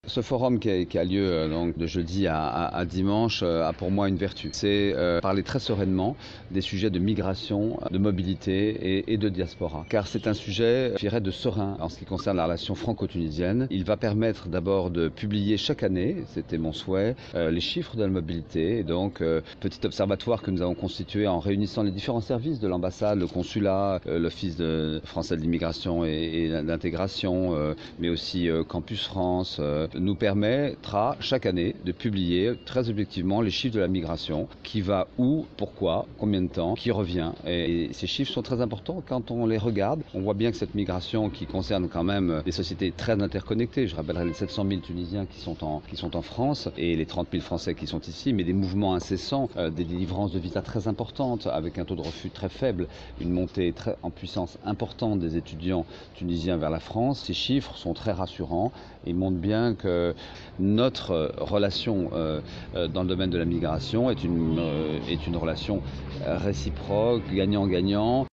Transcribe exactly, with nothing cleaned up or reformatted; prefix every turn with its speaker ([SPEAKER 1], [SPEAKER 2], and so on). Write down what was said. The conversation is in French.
[SPEAKER 1] Ce forum qui a, qui a lieu euh, donc de jeudi à, à, à dimanche euh, a pour moi une vertu. C'est euh, parler très sereinement des sujets de migration, de mobilité et, et de diaspora. Car c'est un sujet, je dirais, de serein en ce qui concerne la relation franco-tunisienne. Il va permettre d'abord de publier chaque année, c'était mon souhait, euh, les chiffres de la mobilité. Et donc, euh, petit observatoire que nous avons constitué en réunissant les différents services de l'ambassade, le consulat, euh, l'Office de français de l'immigration et, et d'intégration, euh, mais aussi euh, Campus France, euh, nous permettra chaque année de publier très objectivement les chiffres de la migration, qui va où, pourquoi, combien de temps, qui revient. Et ces chiffres sont très importants quand on les regarde. On voit bien que cette migration qui concerne quand même des sociétés très interconnectées, je rappellerai les sept cent mille Tunisiens qui sont en, qui sont en France et les trente mille Français qui sont ici, mais des mouvements incessants, euh, des délivrances de visas très importantes avec un taux de refus très faible, une montée très, en puissance importante des étudiants tunisiens vers la France. Ces chiffres sont très rassurants et montrent bien que notre relation euh, dans le domaine de la migration est une, euh, est une relation réciproque, gagnant-gagnant.